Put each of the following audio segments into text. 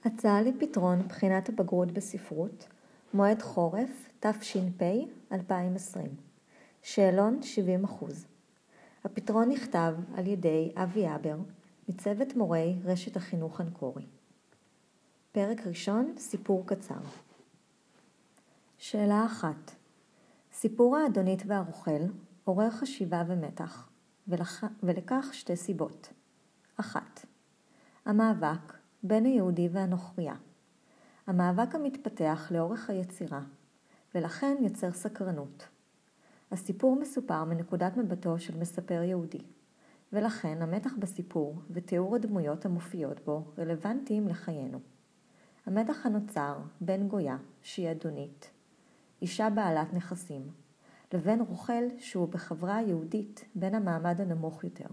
הצעה לפתרון בחינת הבגרות בספרות, מועד חורף, תש"פ 2020. שאלון 70%. הפתרון נכתב על ידי אבי אבר, מצוות מורי רשת החינוך אנקורי. פרק ראשון, סיפור קצר. שאלה 1. סיפור האדונית והרוכל עורר חשיבה ומתח, ולכך שתי סיבות. 1. המאבק בין היהודי והנוכריה. המאבק המתפתח לאורך היצירה, ולכן יוצר סקרנות. הסיפור מסופר מנקודת מבטו של מספר יהודי, ולכן המתח בסיפור ותיאור הדמויות המופיעות בו רלוונטיים לחיינו. המתח הנוצר בין גויה, שהיא אדונית, אישה בעלת נכסים, לבין רוכל שהוא בחברה היהודית בין המעמד הנמוך יותר.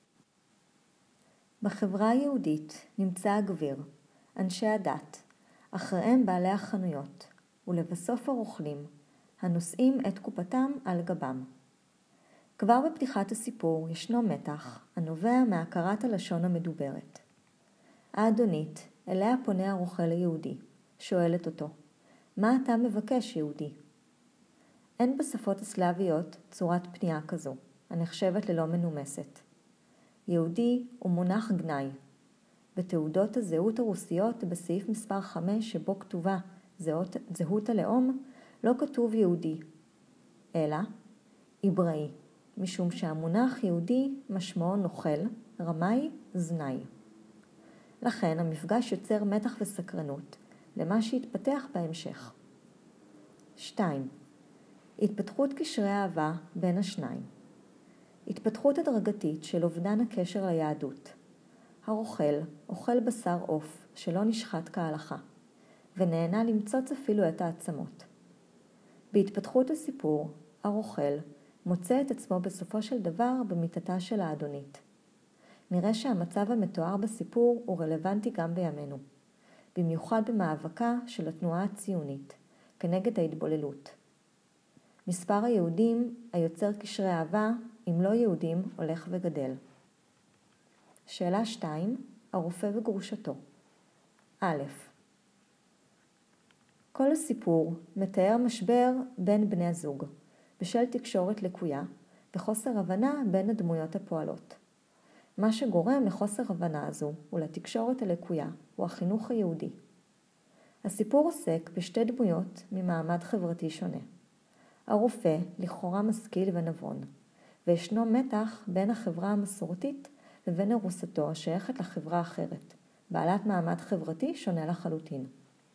בחברה היהודית נמצא הגביר, אנשי הדת, אחריהם בעלי החנויות, ולבסוף הרוכלים, הנושאים את קופתם על גבם. כבר בפתיחת הסיפור ישנו מתח, הנובע מהכרת הלשון המדוברת. האדונית, אליה פונה הרוכל היהודי, שואלת אותו, מה אתה מבקש יהודי? אין בשפות הסלאביות צורת פנייה כזו, הנחשבת ללא מנומסת. יהודי הוא מונח גנאי. בתעודות הזהות הרוסיות בסעיף מספר 5 שבו כתובה זהות הלאום, לא כתוב יהודי, אלא עבראי, משום שהמונח יהודי משמעו נוכל, רמאי, זנאי. לכן המפגש יוצר מתח וסקרנות למה שהתפתח בהמשך. 2. התפתחות קשרי אהבה בין השניים. התפתחות הדרגתית של אובדן הקשר ליהדות. הרוכל אוכל בשר עוף שלא נשחט כהלכה, ונהנה למצוץ אפילו את העצמות. בהתפתחות הסיפור, הרוכל מוצא את עצמו בסופו של דבר במיטתה של האדונית. נראה שהמצב המתואר בסיפור הוא רלוונטי גם בימינו, במיוחד במאבקה של התנועה הציונית, כנגד ההתבוללות. מספר היהודים היוצר קשרי אהבה עם לא יהודים הולך וגדל. שאלה 2. הרופא וגרושתו. א', כל הסיפור מתאר משבר בין בני הזוג, בשל תקשורת לקויה וחוסר הבנה בין הדמויות הפועלות. מה שגורם לחוסר הבנה הזו ולתקשורת הלקויה הוא החינוך היהודי. הסיפור עוסק בשתי דמויות ממעמד חברתי שונה. הרופא לכאורה משכיל ונבון, וישנו מתח בין החברה המסורתית לבין ארוסתו השייכת לחברה אחרת, בעלת מעמד חברתי שונה לחלוטין.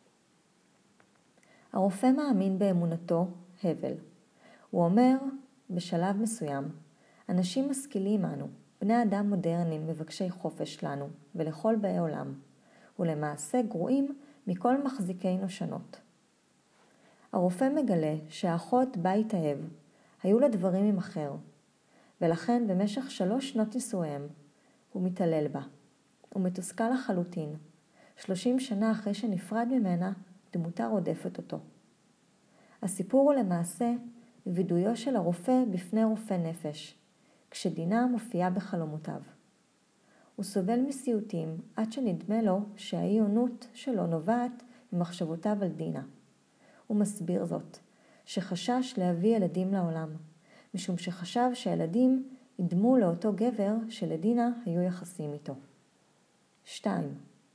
הרופא מאמין באמונתו הבל. הוא אומר בשלב מסוים, אנשים משכילים אנו, בני אדם מודרניים מבקשי חופש לנו ולכל באי עולם, ולמעשה גרועים מכל מחזיקינו שונות. הרופא מגלה שהאחות בה התאהב, היו לה דברים עם אחר, ולכן במשך 3 שנות נישואיהם הוא מתעלל בה. הוא מתוסכל לחלוטין. 30 שנה אחרי שנפרד ממנה, דמותה רודפת אותו. הסיפור הוא למעשה וידויו של הרופא בפני רופא נפש, כשדינה מופיעה בחלומותיו. הוא סובל מסיוטים עד שנדמה לו שהאי-עונות שלו נובעת ממחשבותיו על דינה. הוא מסביר זאת, שחשש להביא ילדים לעולם, משום שחשב שהילדים ידמו לאותו גבר שלדינה היו יחסים איתו. 2.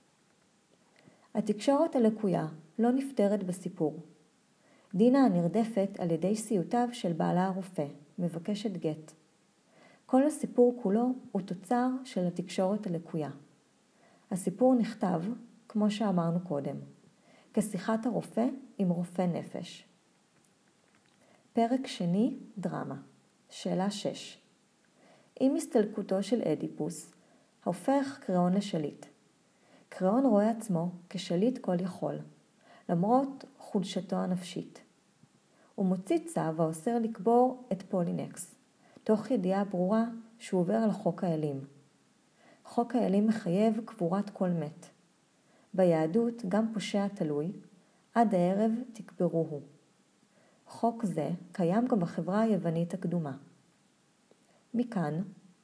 התקשורת הלקויה לא נפתרת בסיפור. דינה הנרדפת על ידי סיוטיו של בעלה הרופא, מבקשת גט. כל הסיפור כולו הוא תוצר של התקשורת הלקויה. הסיפור נכתב, כמו שאמרנו קודם, כשיחת הרופא עם רופא נפש. פרק שני, דרמה. שאלה 6. עם הסתלקותו של אדיפוס, הופך קריאון לשליט. קריאון רואה עצמו כשליט כל יכול, למרות חולשתו הנפשית. הוא מוציא צו האוסר לקבור את פולינקס, תוך ידיעה ברורה שהוא עובר על חוק האלים. חוק האלים מחייב קבורת כל מת. ביהדות גם פושע תלוי, עד הערב תקברוהו. חוק זה קיים גם בחברה היוונית הקדומה. מכאן,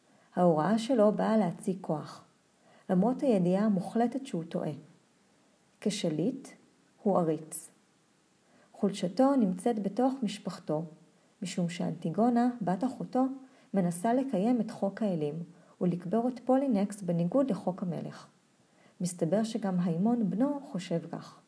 ההוראה שלו באה להציג כוח, למרות הידיעה המוחלטת שהוא טועה. כשליט הוא עריץ. חולשתו נמצאת בתוך משפחתו, משום שאנטיגונה, בת אחותו, מנסה לקיים את חוק האלים ולקבור את פולינקס בניגוד לחוק המלך. מסתבר שגם היימון בנו חושב כך.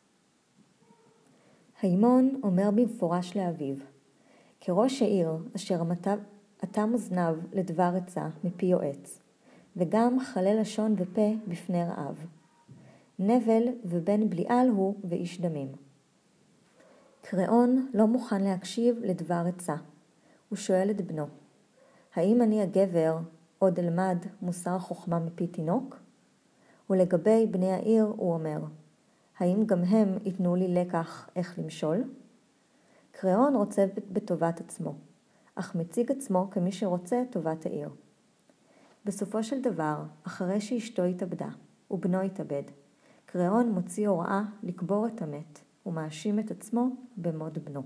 היימון אומר במפורש לאביו, כראש העיר אשר אטם אוזניו לדבר עצה מפי יועץ, וגם חלל לשון ופה בפני רעב. נבל ובן בליעל הוא ואיש דמים. קריאון לא מוכן להקשיב לדבר עצה. הוא שואל את בנו, האם אני הגבר עוד אלמד מוסר חוכמה מפי תינוק? ולגבי בני העיר הוא אומר, האם גם הם ייתנו לי לקח איך למשול? קריאון רוצה בטובת עצמו, אך מציג עצמו כמי שרוצה טובת העיר. בסופו של דבר, אחרי שאשתו התאבדה ובנו התאבד, קריאון מוציא הוראה לקבור את המת ומאשים את עצמו במות בנו.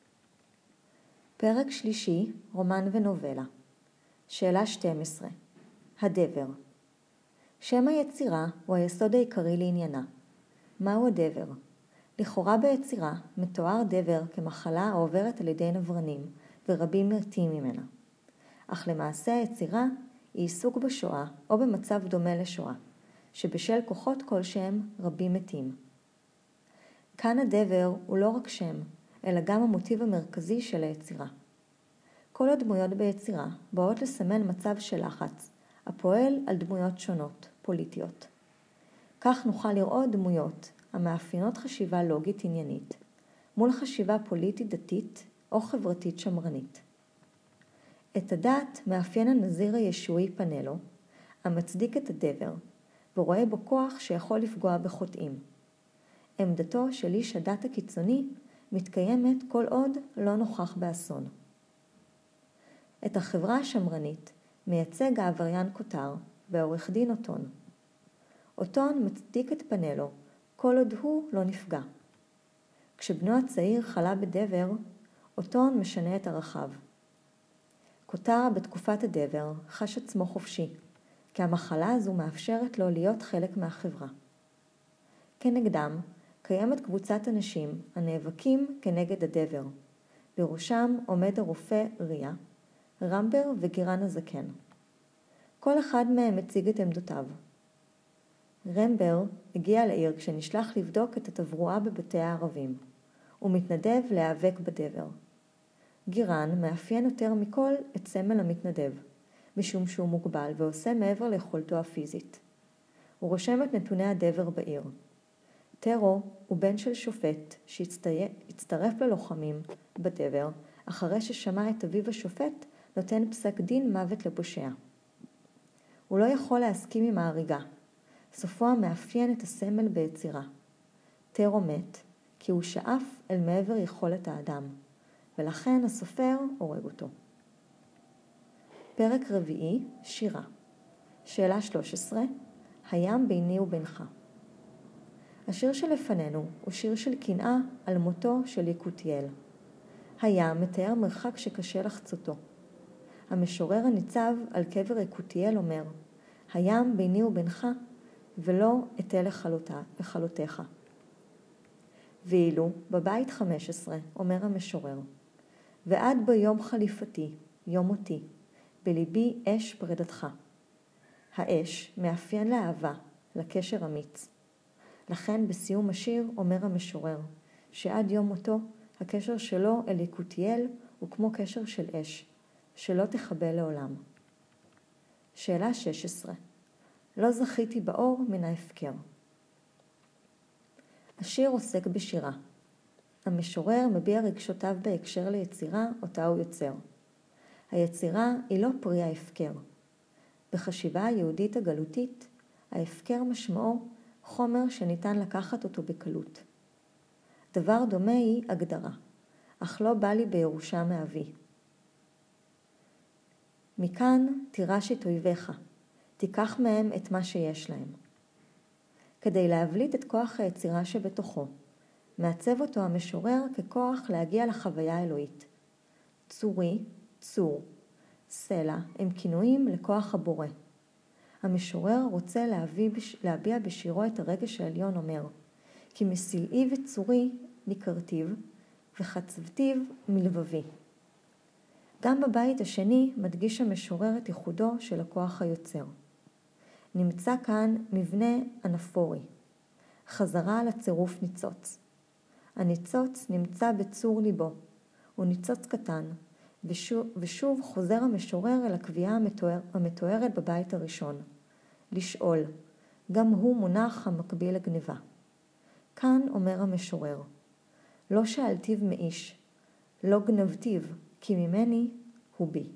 פרק שלישי, רומן ונובלה. שאלה 12. הדבר. שם היצירה הוא היסוד העיקרי לעניינה. מהו הדבר? לכאורה ביצירה מתואר דבר כמחלה העוברת על ידי נברנים ורבים מתים ממנה. אך למעשה היצירה היא עיסוק בשואה או במצב דומה לשואה, שבשל כוחות כלשהם רבים מתים. כאן הדבר הוא לא רק שם, אלא גם המוטיב המרכזי של היצירה. כל הדמויות ביצירה באות לסמן מצב של לחץ, הפועל על דמויות שונות, פוליטיות. כך נוכל לראות דמויות המאפיינות חשיבה לוגית עניינית, מול חשיבה פוליטית דתית או חברתית שמרנית. את הדת מאפיין הנזיר הישועי פנלו, המצדיק את הדבר, ורואה בו כוח שיכול לפגוע בחוטאים. עמדתו של איש הדת הקיצוני מתקיימת כל עוד לא נוכח באסון. את החברה השמרנית מייצג העבריין כותר והעורך דין אוטון. אוטון מצדיק את פנלו כל עוד הוא לא נפגע. כשבנו הצעיר חלה בדבר, אוטון משנה את ערכיו. כותר בתקופת הדבר חש עצמו חופשי, כי המחלה הזו מאפשרת לו להיות חלק מהחברה. כנגדם קיימת קבוצת אנשים הנאבקים כנגד הדבר. בראשם עומד הרופא ריה, רמבר וגירן הזקן. כל אחד מהם מציג את עמדותיו. רמבר הגיע לעיר כשנשלח לבדוק את התברואה בבתי הערבים. הוא מתנדב להיאבק בדבר. גירן מאפיין יותר מכל את סמל המתנדב, משום שהוא מוגבל ועושה מעבר ליכולתו הפיזית. הוא רושם את נתוני הדבר בעיר. טרו הוא בן של שופט שהצטרף ללוחמים בדבר, אחרי ששמע את אביו השופט נותן פסק דין מוות לפושע. הוא לא יכול להסכים עם ההריגה. סופו המאפיין את הסמל ביצירה. טרו מת כי הוא שאף אל מעבר יכולת האדם, ולכן הסופר הורג אותו. פרק רביעי, שירה. שאלה 13. הים ביני ובינך. השיר שלפנינו הוא שיר של קנאה על מותו של יקותיאל. הים מתאר מרחק שקשה לחצותו. המשורר הניצב על קבר יקותיאל אומר, הים ביני ובינך ולא אתן לכלותיך. ואילו בבית 15 אומר המשורר, ועד ביום חליפתי, יום מותי, בליבי אש פרדתך. האש מאפיין לאהבה, לקשר אמיץ. לכן בסיום השיר אומר המשורר, שעד יום מותו הקשר שלו אל יקותיאל הוא כמו קשר של אש, שלא תכבה לעולם. שאלה 16. לא זכיתי באור מן ההפקר. השיר עוסק בשירה. המשורר מביע רגשותיו בהקשר ליצירה אותה הוא יוצר. היצירה היא לא פרי ההפקר. בחשיבה היהודית הגלותית, ההפקר משמעו חומר שניתן לקחת אותו בקלות. דבר דומה היא הגדרה, אך לא בא לי בירושה מאבי. מכאן תירש את אויביך, תיקח מהם את מה שיש להם. כדי להבליט את כוח היצירה שבתוכו, מעצב אותו המשורר ככוח להגיע לחוויה האלוהית. צורי, צור, סלע הם כינויים לכוח הבורא. המשורר רוצה להביע בשירו את הרגש העליון אומר, כי מסלעי וצורי ניכרתיו, וחצבתיו מלבבי. גם בבית השני מדגיש המשורר את ייחודו של הכוח היוצר. נמצא כאן מבנה אנפורי, חזרה על הצירוף ניצוץ. הניצוץ נמצא בצור ליבו, הוא ניצוץ קטן, ושוב חוזר המשורר אל הקביעה המתוארת בבית הראשון, לשאול, גם הוא מונח המקביל לגניבה. כאן אומר המשורר, לא שאלתיו מאיש, לא גנבתיו, כי ממני הוא בי.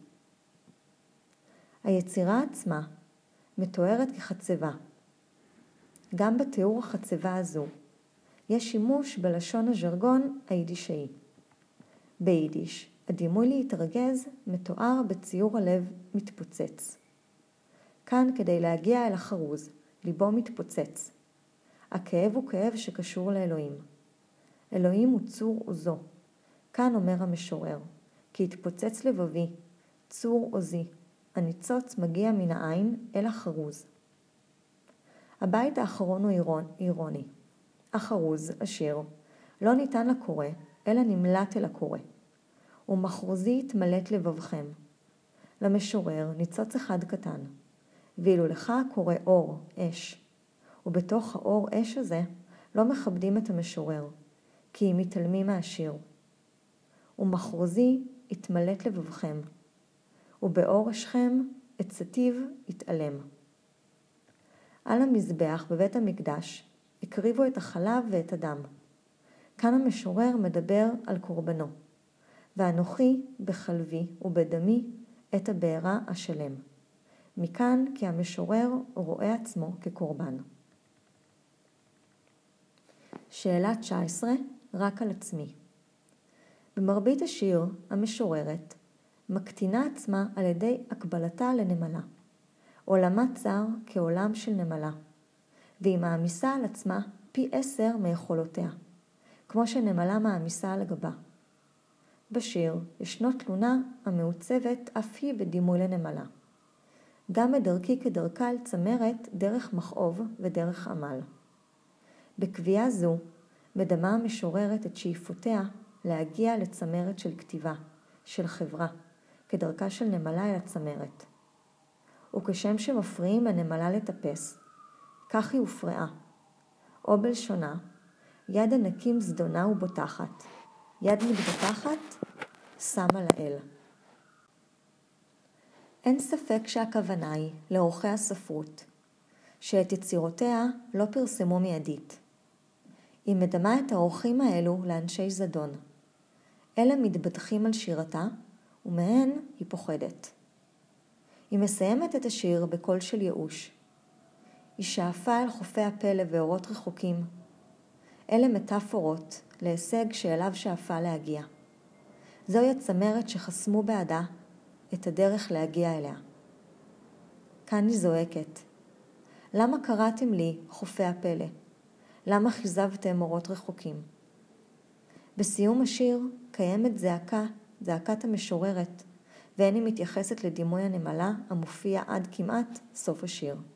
היצירה עצמה מתוארת כחצבה. גם בתיאור החצבה הזו יש שימוש בלשון הז'רגון היידישאי. ביידיש, הדימוי להתרגז מתואר בציור הלב מתפוצץ. כאן כדי להגיע אל החרוז, ליבו מתפוצץ. הכאב הוא כאב שקשור לאלוהים. אלוהים הוא צור עוזו. כאן אומר המשורר, כי התפוצץ לבבי, צור עוזי, הניצוץ מגיע מן העין אל החרוז. הבית האחרון הוא אירוני. החרוז, השיר, לא ניתן לקורא, אלא נמלט אל הקורא. ומחרוזי התמלט לבבכם. למשורר ניצוץ אחד קטן, ואילו לך קורא אור, אש. ובתוך האור אש הזה לא מכבדים את המשורר, כי הם מתעלמים מהשיר. ומחרוזי התמלט לבבכם, ובאור אשכם עצתיו יתעלם. על המזבח בבית המקדש הקריבו את החלב ואת הדם. כאן המשורר מדבר על קורבנו, ואנוכי בחלבי ובדמי את הבארה השלם. מכאן כי המשורר רואה עצמו כקורבן. שאלה 19, רק על עצמי. במרבית השיר המשוררת מקטינה עצמה על ידי הקבלתה לנמלה. עולמה צר כעולם של נמלה, והיא מעמיסה על עצמה פי 10 מיכולותיה, כמו שנמלה מעמיסה על גבה. בשיר ישנו תלונה המעוצבת אף היא בדימוי לנמלה. גם בדרכי כדרכה אל צמרת דרך מכאוב ודרך עמל. בקביעה זו מדמה המשוררת את שאיפותיה להגיע לצמרת של כתיבה, של חברה, כדרכה של נמלה אל הצמרת. וכשם שמפריעים לנמלה לטפס, כך היא הופרעה. או בלשונה, יד ענקים זדונה ובוטחת, יד מתבטחת, שמה לאל. אין ספק שהכוונה היא לעורכי הספרות, שאת יצירותיה לא פרסמו מיידית. היא מדמה את העורכים האלו לאנשי זדון. אלה מתבטחים על שירתה, ומהן היא פוחדת. היא מסיימת את השיר בקול של ייאוש. היא שאפה אל חופי הפלא ואורות רחוקים. אלה מטאפורות להישג שאליו שאפה להגיע. זוהי הצמרת שחסמו בעדה את הדרך להגיע אליה. כאן היא זועקת. למה קראתם לי חופי הפלא? למה חיזבתם אורות רחוקים? בסיום השיר קיימת זעקת המשוררת, ואין היא מתייחסת לדימוי הנמלה המופיע עד כמעט סוף השיר.